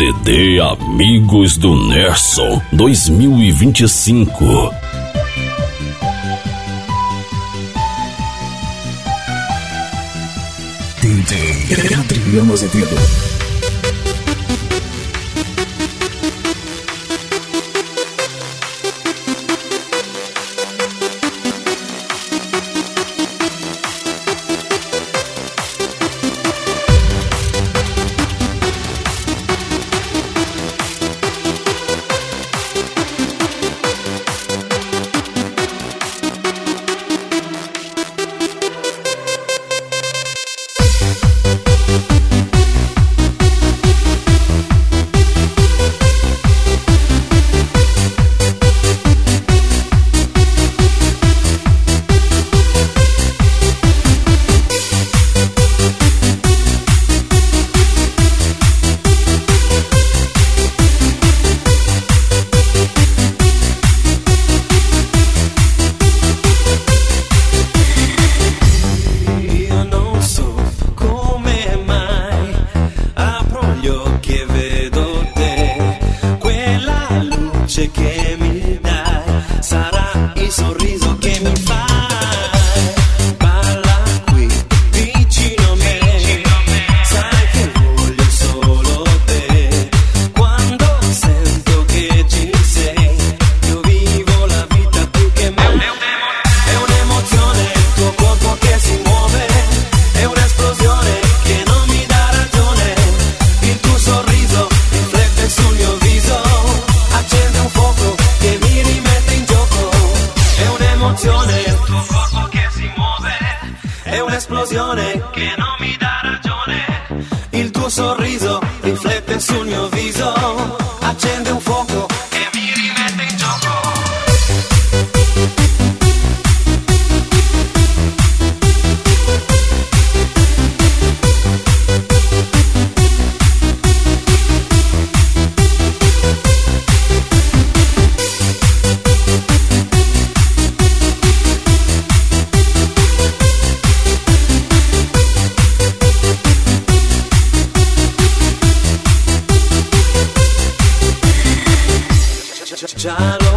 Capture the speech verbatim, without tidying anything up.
C D Amigos do Nerson dois mil e vinte e cinco. D J Adriano Azevedo. Che mi dai sarà il sorriso che mi fai. Balla qui vicino a me, sai che voglio solo te. Quando sento che ci sei, io vivo la vita più che me. È un'emozione il tuo corpo che si muove, è un'esplosione che non mi dà ragione. Il tuo sorriso riflette sul mio viso, accende un fuoco che mi rimette in gioco. È un'emozione il tuo corpo che si muove, è un'esplosione che non mi dà ragione. Il tuo sorriso riflette sul mio viso, accende un fuoco che mi rimette in gioco. Già lo